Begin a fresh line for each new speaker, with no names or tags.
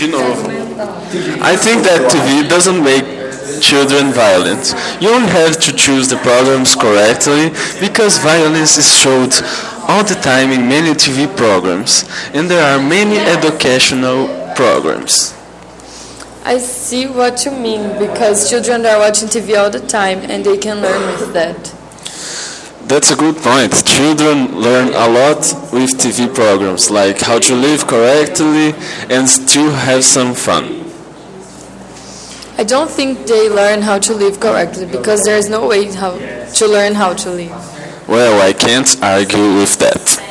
I think that TV doesn't make children violent. You only have to choose the programs correctly because violence is showed all the time in many TV programs and there are many educational programs.
I see what you mean because children are watching TV all the time and they can learn with that.
That's a good point. Children learn a lot with TV programs like how to live correctly and still have some fun.
I don't think they learn how to live correctly because there is no way to learn how to live.
Well, I can't argue with that.